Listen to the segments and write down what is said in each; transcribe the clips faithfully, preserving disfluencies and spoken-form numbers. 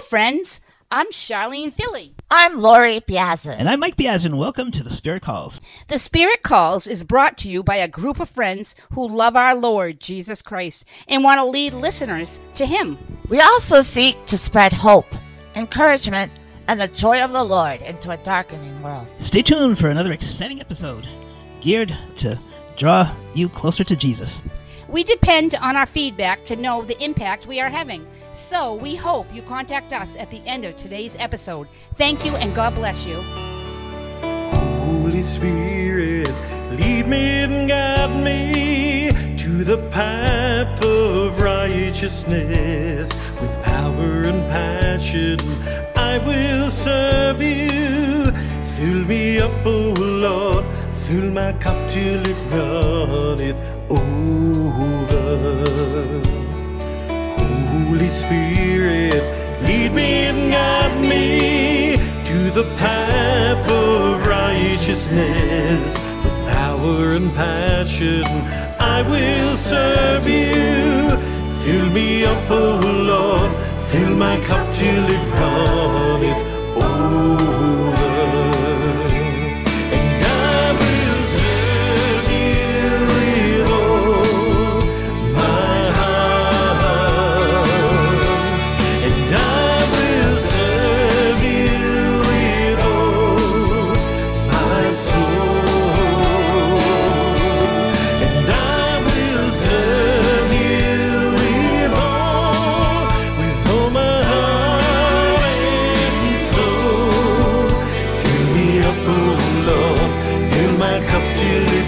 friends. I'm Charlene Philly. I'm Lori Biazin. And I'm Mike Biazin. Welcome to The Spirit Calls. The Spirit Calls is brought to you by a group of friends who love our Lord Jesus Christ and want to lead listeners to Him. We also seek to spread hope, encouragement, and the joy of the Lord into a darkening world. Stay tuned for another exciting episode geared to draw you closer to Jesus. We depend on our feedback to know the impact we are having. So we hope you contact us at the end of today's episode. Thank you and God bless you. Holy Spirit, lead me and guide me to the path of righteousness. With power and passion, I will serve you. Fill me up, O Lord, fill my cup till it runneth over. Holy Spirit, lead me and guide me to the path of righteousness. With power and passion, I will serve you. Fill me up, O Lord, fill my cup till it runneth over. And I will serve you with all my heart. And I will serve you with all my soul. And I will serve you with all, with all my heart and soul. Fill me up, O Lord, fill my cup till it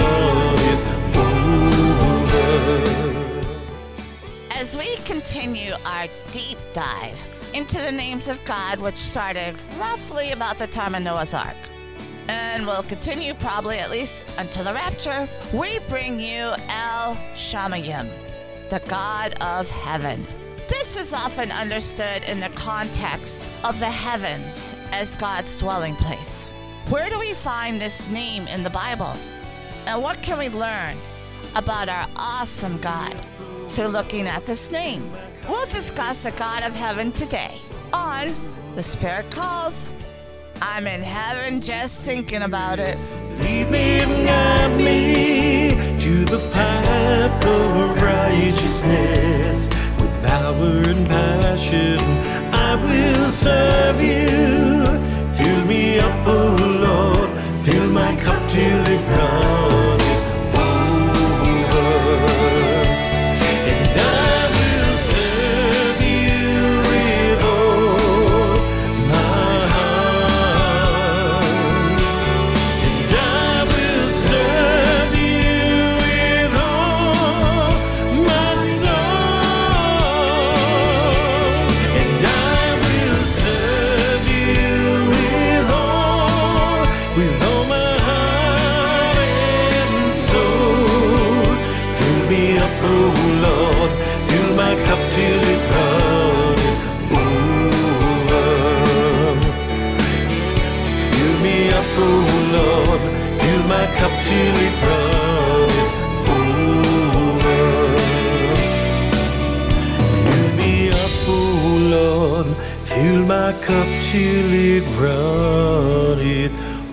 runneth over. As we continue our deep dive into the names of God, which started roughly about the time of Noah's Ark, and will continue probably at least until the rapture, we bring you El Shamayim, the God of heaven. This is often understood in the context of the heavens as God's dwelling place. Where do we find this name in the Bible? And what can we learn about our awesome God through looking at this name? We'll discuss the God of heaven today on The Spirit Calls. I'm in heaven just thinking about it. Lead me and guide me to the path of righteousness. With power and passion, I will serve you. Fill me up, O Lord, fill my cup till it runneth over. And I will serve you with all my heart. And I will serve you with all my soul. And I will serve you with all, with all my heart and soul. Fill me up, O Lord, fill my cup till it runneth over. Fill me up, O Lord, fill my cup till it runneth over. Fill me up, O Lord, fill my cup till it runneth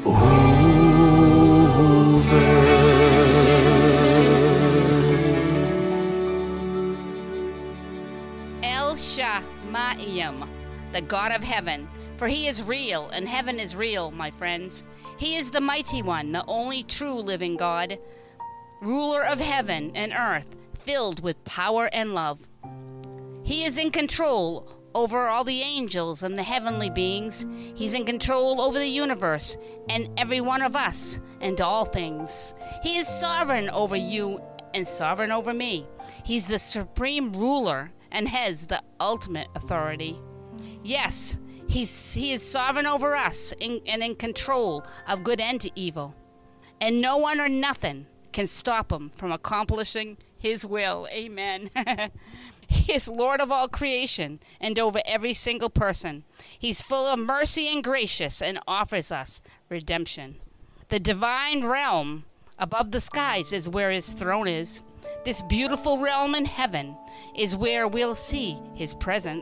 over. El Shamayim, the God of heaven. For He is real, and heaven is real, my friends. He is the mighty one, the only true living God, ruler of heaven and earth, filled with power and love. He is in control over all the angels and the heavenly beings. He's in control over the universe and every one of us and all things. He is sovereign over you and sovereign over me. He's the supreme ruler and has the ultimate authority. Yes, he's, he is sovereign over us in, and in control of good and evil. And no one or nothing can stop him from accomplishing his will. Amen. He is Lord of all creation and over every single person. He's full of mercy and gracious and offers us redemption. The divine realm above the skies is where his throne is. This beautiful realm in heaven is where we'll see his presence.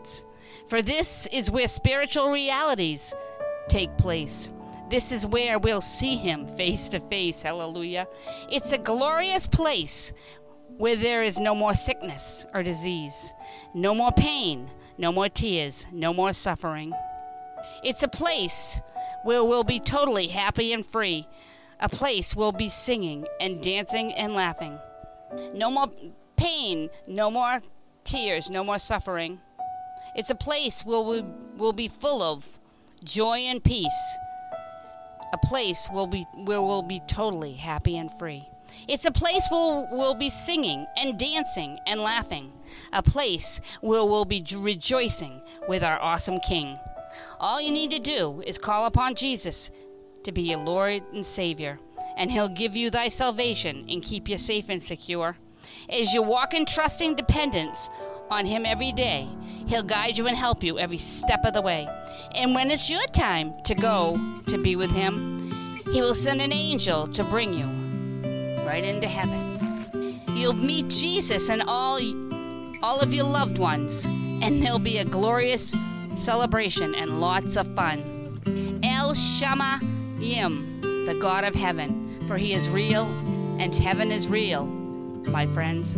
For this is where spiritual realities take place. This is where we'll see him face to face. Hallelujah. It's a glorious place where there is no more sickness or disease, no more pain, no more tears, no more suffering. It's a place where we'll be totally happy and free. A place we'll be singing and dancing and laughing. No more pain, no more tears, no more suffering. It's a place where we will be full of joy and peace. A place will be where we'll be totally happy and free. It's a place where we'll be singing and dancing and laughing. A place where we'll be rejoicing with our awesome King. All you need to do is call upon Jesus to be your Lord and Savior, and he'll give you thy salvation and keep you safe and secure. As you walk in trusting dependence on him every day, he'll guide you and help you every step of the way. And when it's your time to go to be with him, he will send an angel to bring you right into heaven. You'll meet Jesus and all, all of your loved ones, and there'll be a glorious celebration and lots of fun. El Shama Yim, the God of heaven, for he is real and heaven is real, my friends.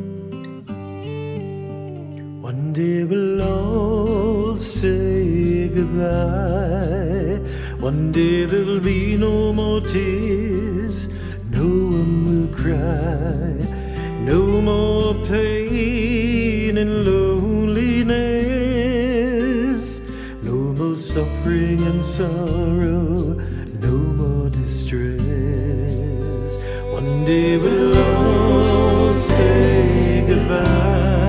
One day we'll all say goodbye. One day there'll be no more tears. No one will cry. No more pain and loneliness. No more suffering and sorrow. No more distress. One day we'll all say goodbye.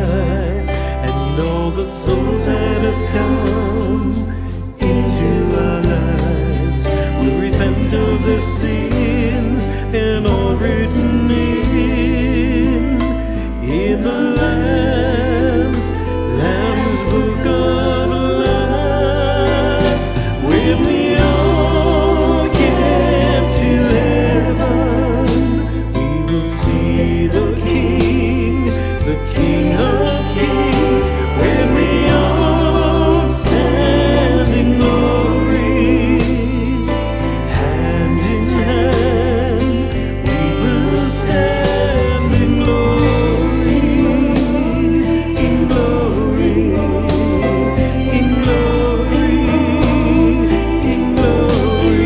All the souls that have come into our lives will repent of their sins and all written in in the Lamb's Lamb's Book of Life. When we all get to heaven, we will see the King, the King of Kings. When we all stand in glory, hand in hand, we will stand in glory, in glory, in glory, in glory.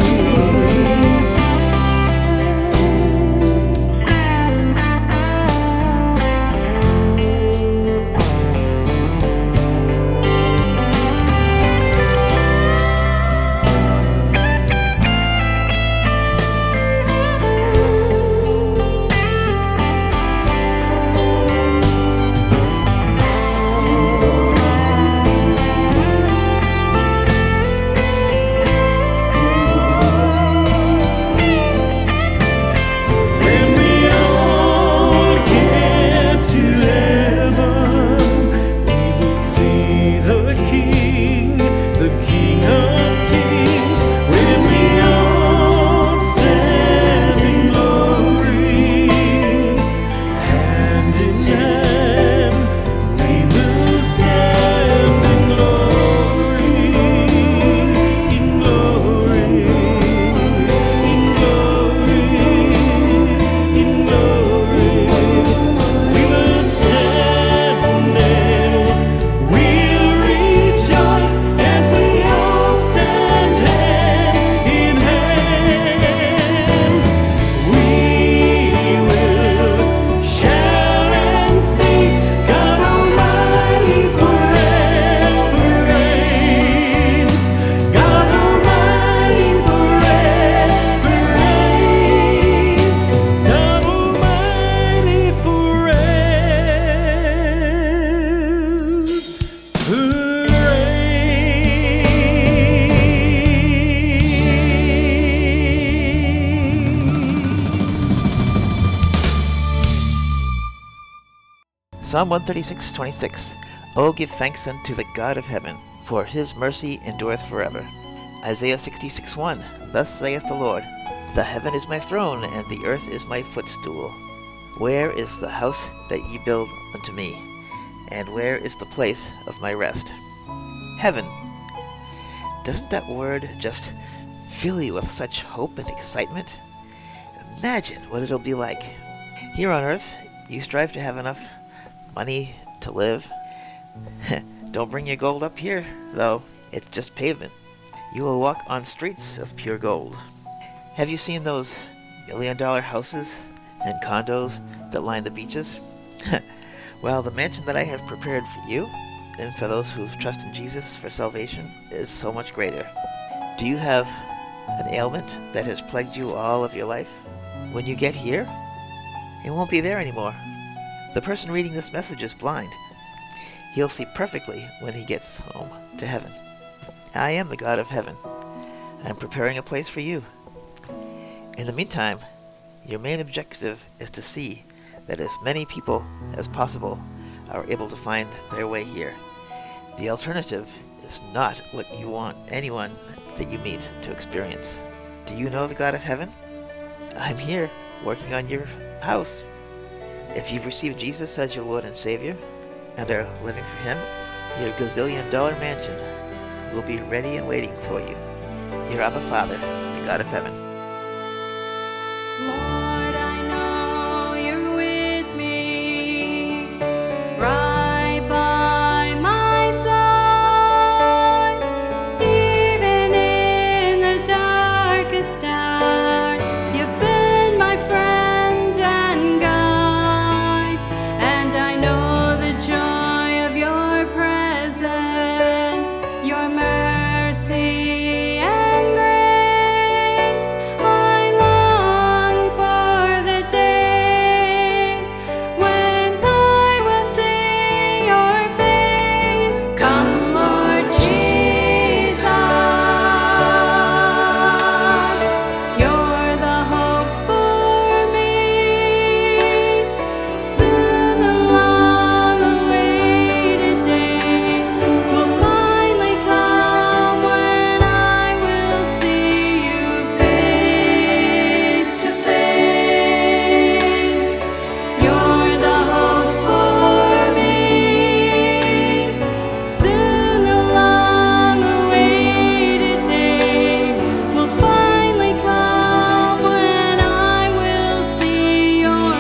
When we all get to heaven, we will see the King, the King of Kings. When we all stand in glory, hand in hand, we will stand in glory, in glory, in glory, in glory. We will stand there, we'll rejoice as we all stand hand in hand. We will shout and sing, God Almighty forever reigns. God Almighty forever reigns. God Almighty forever Psalm one thirty-six, twenty-six. Oh, give thanks unto the God of heaven, for his mercy endureth forever. Isaiah sixty-six, one. Thus saith the Lord, the heaven is my throne, and the earth is my footstool. Where is the house that ye build unto me? And where is the place of my rest? Heaven. Doesn't that word just fill you with such hope and excitement? Imagine what it'll be like. Here on earth, you strive to have enough money to live. Don't bring your gold up here, though. It's just pavement. You will walk on streets of pure gold. Have you seen those million-dollar houses and condos that line the beaches? Well, the mansion that I have prepared for you, and for those who trust in Jesus for salvation, is so much greater. Do you have an ailment that has plagued you all of your life? When you get here, it won't be there anymore. The person reading this message is blind. He'll see perfectly when he gets home to heaven. I am the God of heaven. I'm preparing a place for you. In the meantime, your main objective is to see that as many people as possible are able to find their way here. The alternative is not what you want anyone that you meet to experience. Do you know the God of heaven? I'm here, working on your house. If you've received Jesus as your Lord and Savior, and are living for Him, your gazillion dollar mansion will be ready and waiting for you. Your Abba Father, the God of heaven. Lord, I know you're with me, right by my side, even in the darkest hours. You've been my friend and guide, and I know the joy of your presence, your mercy and grace. I long for the day when I will see your face. Come, Lord Jesus, you're the hope for me. Soon the long-awaited day will finally come when I will see you face to face. You're the hope for me. Soon the long-awaited day will finally come when I will see your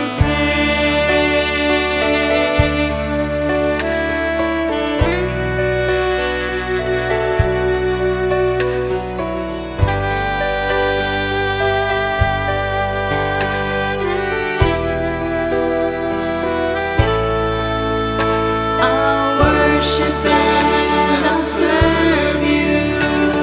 I'll worship and I'll serve you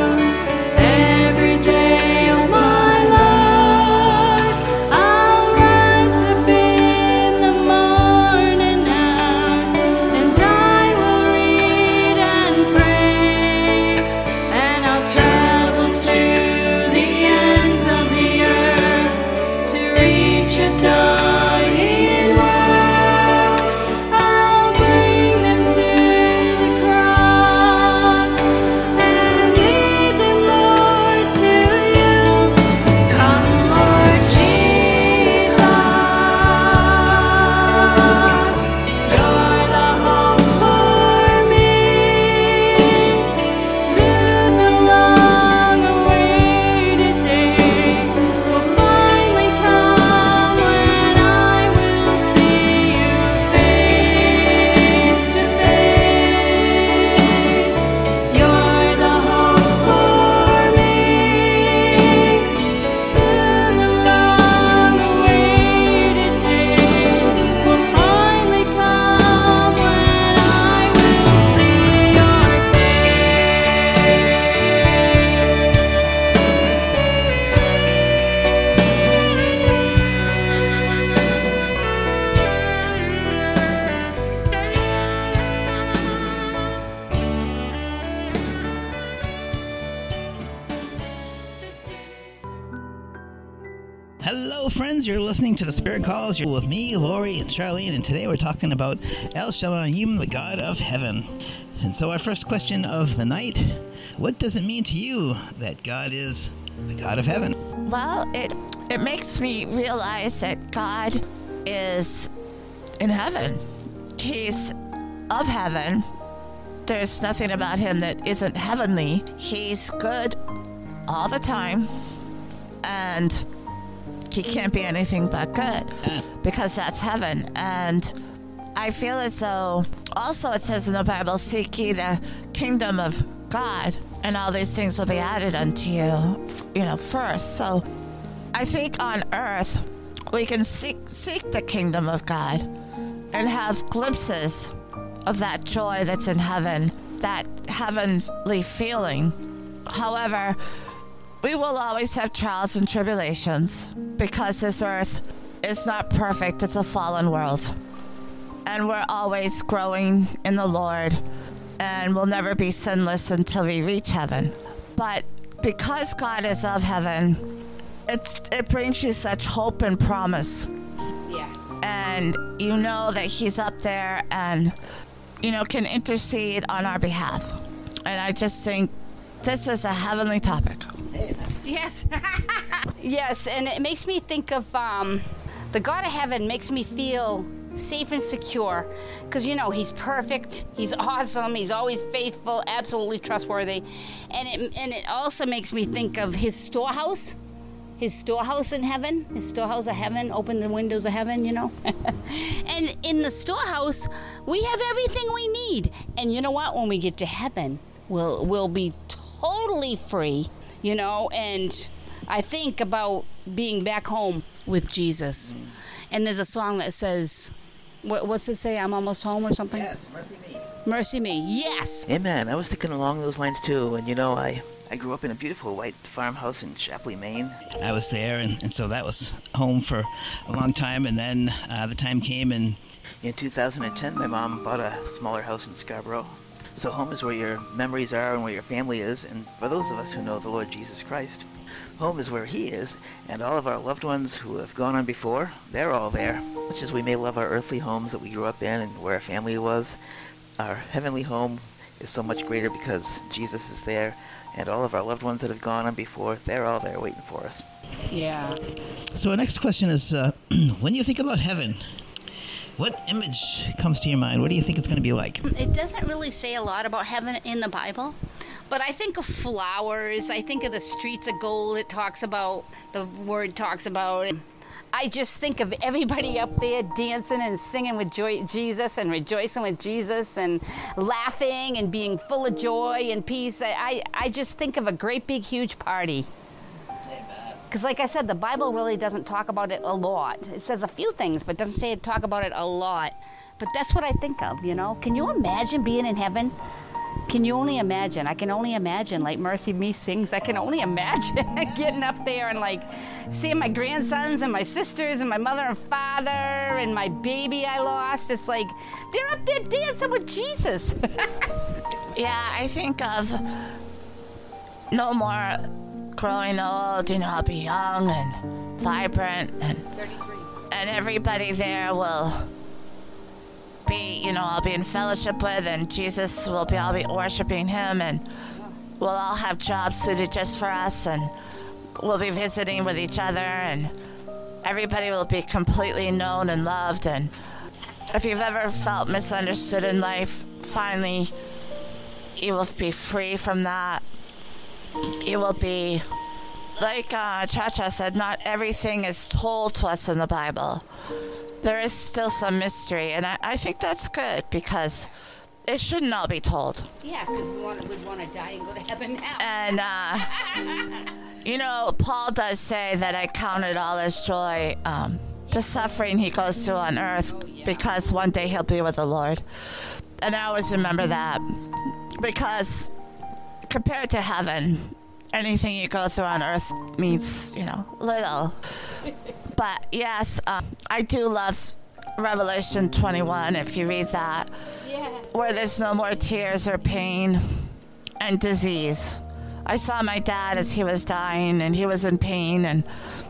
every day of my life. I'll rise up in the morning hours, and I will read and pray, and I'll travel to the ends of the earth to reach a dying world. I'll bring them to the cross and lead them, Lord, to you. Come, Lord Jesus, you're the hope for me. Soon the long-awaited day will finally come when I will see you face to face. You're the hope for me. Soon the long-awaited day will finally come when I will see your Hello, friends. You're listening to The Spirit Calls. You're with me, Lori, and Charlene, and today we're talking about El Shamayim, the God of Heaven. And so our first question of the night, what does it mean to you that God is the God of Heaven? Well, it it makes me realize that God is in heaven. He's of heaven, there's nothing about him that isn't heavenly. He's good all the time, and he can't be anything but good because that's heaven. And I feel as though also it says in the Bible, seek ye the kingdom of God, and all these things will be added unto you, you know, first. So I think on earth we can seek seek the kingdom of God and have glimpses of that joy that's in heaven, that heavenly feeling. However, we will always have trials and tribulations because this earth is not perfect. It's a fallen world. And we're always growing in the Lord, and we'll never be sinless until we reach heaven. But because God is of heaven, it's, it brings you such hope and promise. Yeah. And you know that he's up there and, you know, can intercede on our behalf. And I just think this is a heavenly topic. Yes. Yes, and it makes me think of um, the God of heaven makes me feel safe and secure because, you know, he's perfect, he's awesome, he's always faithful, absolutely trustworthy. And it, and it also makes me think of his storehouse. His storehouse in heaven, his storehouse of heaven, open the windows of heaven, you know. And in the storehouse, we have everything we need. And you know what? When we get to heaven, we'll, we'll be totally free, you know. And I think about being back home with Jesus. And there's a song that says, what, what's it say? I'm almost home or something? Yes, mercy me. Mercy me. Yes. Amen. I was thinking along those lines too. And you know, I, I grew up in a beautiful white farmhouse in Shapley, Maine. I was there, and, and so that was home for a long time. And then uh, the time came, and In two thousand ten, my mom bought a smaller house in Scarborough. So home is where your memories are and where your family is. And for those of us who know the Lord Jesus Christ, home is where he is. And all of our loved ones who have gone on before, they're all there. Much as we may love our earthly homes that we grew up in and where our family was, our heavenly home is so much greater because Jesus is there. And all of our loved ones that have gone on before, they're all there waiting for us. Yeah. so our next question is, uh, when you think about heaven, what image comes to your mind? What do you think it's going to be like? It doesn't really say a lot about heaven in the Bible, but I think of flowers. I think of the streets of gold it talks about, the word talks about. I just think of everybody up there dancing and singing with joy, Jesus and rejoicing with Jesus and laughing and being full of joy and peace. I, I, I just think of a great big huge party. Because like I said, the Bible really doesn't talk about it a lot. It says a few things, but doesn't say it talk about it a lot. But that's what I think of, you know. Can you imagine being in heaven? Can you only imagine? I can only imagine, like Mercy Me sings, I can only imagine getting up there and like seeing my grandsons and my sisters and my mother and father and my baby I lost. It's like, they're up there dancing with Jesus. Yeah, I think of no more growing old, you know, I'll be young and vibrant, and and everybody there will be, you know, I'll be in fellowship with, and Jesus will be, I'll be worshiping him, and we'll all have jobs suited just for us, and we'll be visiting with each other, and everybody will be completely known and loved. And if you've ever felt misunderstood in life, finally you will be free from that. You will be, like uh, Cha-Cha said, not everything is told to us in the Bible. There is still some mystery, and I, I think that's good because it shouldn't all be told. Yeah, because we want, we'd want to die and go to heaven now. And, uh, you know, Paul does say that I count it all as joy, um, the suffering he goes through on earth, because one day he'll be with the Lord. And I always remember that because compared to heaven, anything you go through on earth means, you know, little. But yes, um, I do love Revelation twenty-one, if you read that, Yeah. where there's no more tears or pain and disease. I saw my dad as he was dying, and he was in pain and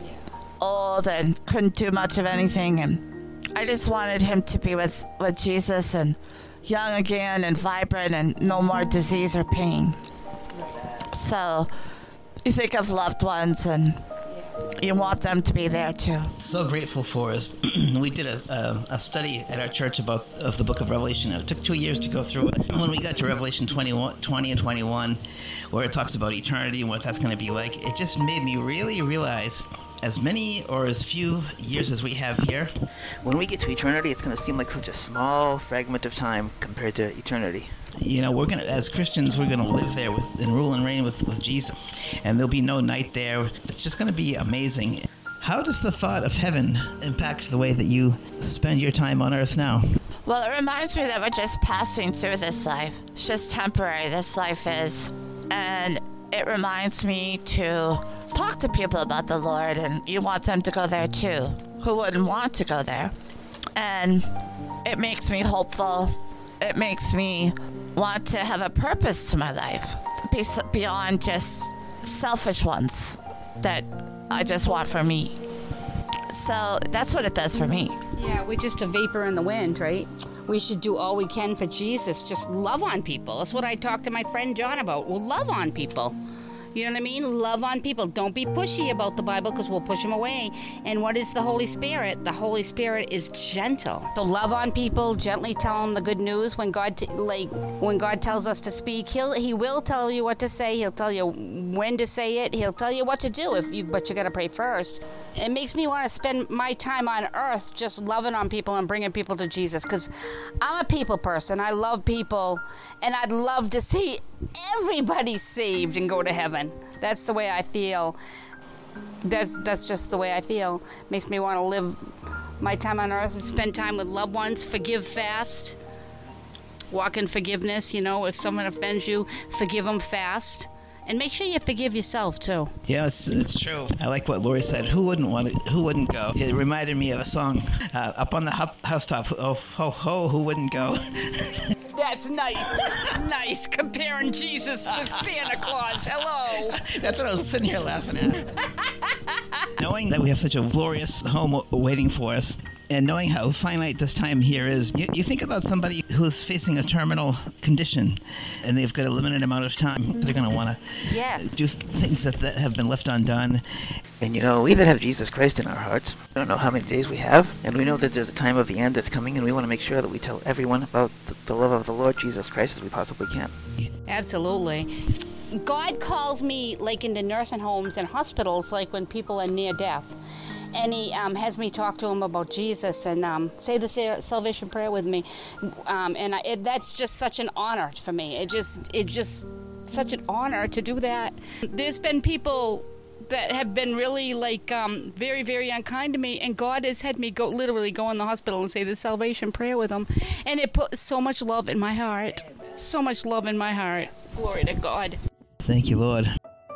old and couldn't do much of anything. And I just wanted him to be with, with Jesus and young again and vibrant and no more disease or pain. So you think of loved ones, and you want them to be there too. So grateful for us. We did a, a a study at our church about of the book of Revelation. It took two years to go through it. When we got to Revelation twenty-one, twenty and twenty-one, where it talks about eternity and what that's going to be like, it just made me really realize, as many or as few years as we have here, When we get to eternity, it's going to seem like such a small fragment of time compared to eternity. you know, we're gonna, as Christians, we're gonna live there with and rule and reign with, with Jesus, and there'll be no night there. It's just gonna be amazing. How does the thought of heaven impact the way that you spend your time on earth now? Well, it reminds me that we're just passing through this life. It's just temporary, this life is. And it reminds me to talk to people about the Lord, and you want them to go there too. Who wouldn't want to go there? And it makes me hopeful. It makes me want to have a purpose to my life be- beyond just selfish ones that I just want for me. So that's what it does for me. Yeah, we're just a vapor in the wind, right? We should do all we can for Jesus. Just love on people. That's what I talked to my friend John about. Well, love on people. You know what I mean? Love on people. Don't be pushy about the Bible, because we'll push them away. And what is the Holy Spirit? The Holy Spirit is gentle. So love on people, gently tell them the good news. When God, t- like, when God tells us to speak, he'll he will tell you what to say. He'll tell you when to say it. He'll tell you what to do. If you, but you got to pray first. It makes me want to spend my time on earth just loving on people and bringing people to Jesus, because I'm a people person. I love people, and I'd love to see everybody saved and go to heaven. That's the way I feel. That's that's just the way I feel. Makes me want to live my time on earth and spend time with loved ones, forgive fast, walk in forgiveness. You know, if someone offends you, forgive them fast. And make sure you forgive yourself too. Yeah, it's, it's true. I like what Lori said. Who wouldn't want to, Who wouldn't go? It reminded me of a song, uh, up on the hu- housetop. Oh, ho, ho, who wouldn't go? That's nice. Nice. Comparing Jesus to Santa Claus. Hello. That's what I was sitting here laughing at. Knowing that we have such a glorious home waiting for us, and knowing how finite this time here is, you, you think about somebody who's facing a terminal condition, and they've got a limited amount of time. They're going to want to Yes. do things that, that have been left undone. And you know, we that have Jesus Christ in our hearts, we don't know how many days we have, and we know that there's a time of the end that's coming, and we want to make sure that we tell everyone about the, the love of the Lord Jesus Christ as we possibly can. Absolutely. God calls me like into nursing homes and hospitals, like when people are near death. And he um, has me talk to him about Jesus and um, say the sa- salvation prayer with me. Um, and I, it, that's just such an honor for me. It just, it just such an honor to do that. There's been people that have been really like um, very, very unkind to me, and God has had me go literally go in the hospital and say the salvation prayer with them, and it put so much love in my heart, so much love in my heart. Glory to God. Thank you, Lord.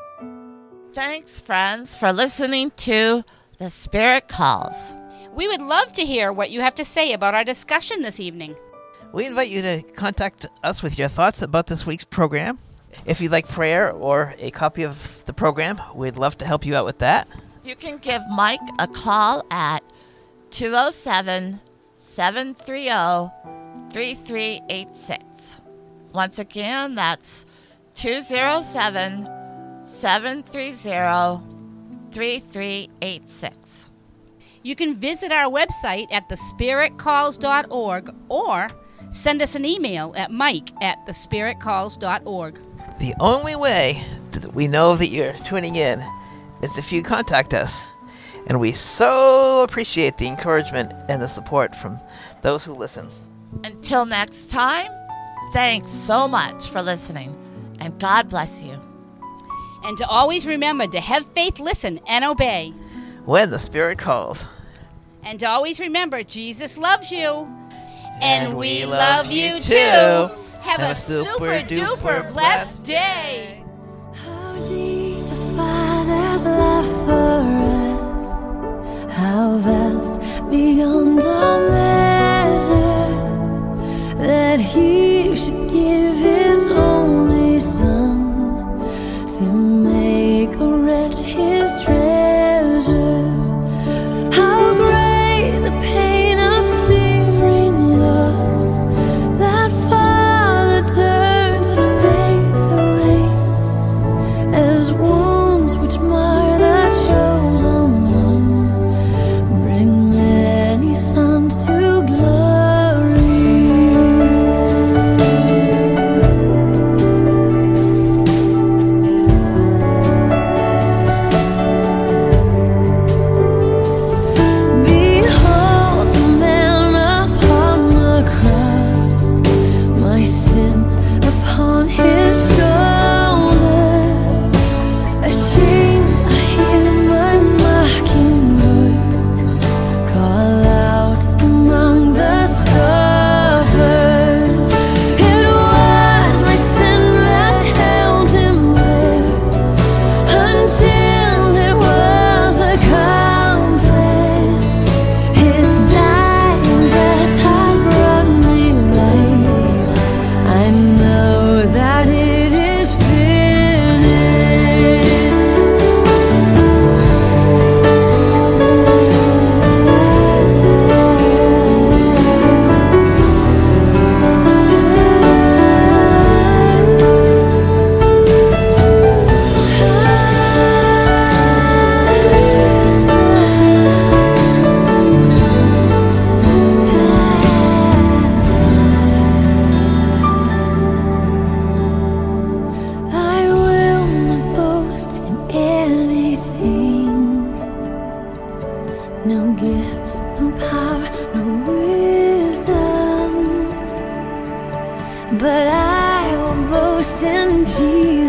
Thanks, friends, for listening to The Spirit Calls. We would love to hear what you have to say about our discussion this evening. We invite you to contact us with your thoughts about this week's program. If you'd like prayer or a copy of the program, we'd love to help you out with that. You can give Mike a call at two oh seven, seven three oh, three three eight six. Once again, that's two oh seven, seven three oh, three three eight six. You can visit our website at the spirit calls dot org or send us an email at mike at the spirit calls dot org. The only way that we know that you're tuning in is if you contact us. And we so appreciate the encouragement and the support from those who listen. Until next time, thanks so much for listening, and God bless you. And to always remember to have faith, listen, and obey. When the Spirit calls. And to always remember, Jesus loves you. And And, we we love love you you too. too. Have, Have a a super super duper duper blessed day. How deep the Father's love for us, how vast beyond our measure, that He should give His only Son to make a wretch His treasure. How great the pain of searing loss, that Father turns His face away, as wounds which mar that shows on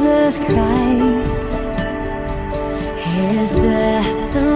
Jesus Christ, his death